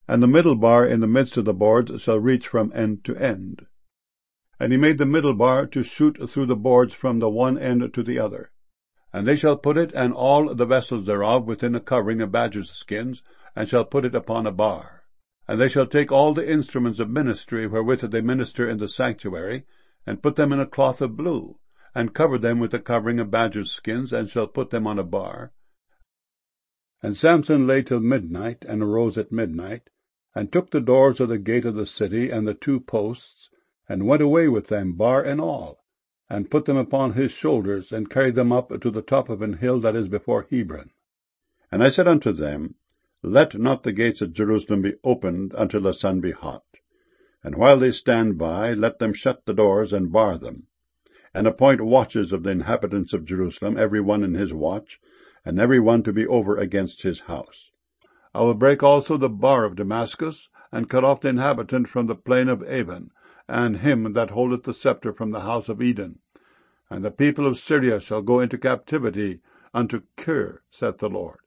And the middle bar in the midst of the boards shall reach from end to end. And he made the middle bar to shoot through the boards from the one end to the other. And they shall put it and all the vessels thereof within a covering of badgers' skins, and shall put it upon a bar. And they shall take all the instruments of ministry wherewith they minister in the sanctuary, and put them in a cloth of blue, and cover them with a covering of badgers' skins, and shall put them on a bar. And Samson lay till midnight, and arose at midnight, and took the doors of the gate of the city, and the 2 posts, and went away with them, bar and all, and put them upon his shoulders, and carried them up to the top of an hill that is before Hebron. And I said unto them, Let not the gates of Jerusalem be opened until the sun be hot. And while they stand by, let them shut the doors and bar them. And appoint watches of the inhabitants of Jerusalem, every one in his watch, and every one to be over against his house. I will break also the bar of Damascus, and cut off the inhabitant from the plain of Avon, and him that holdeth the scepter from the house of Eden. And the people of Syria shall go into captivity unto Kir, saith the Lord.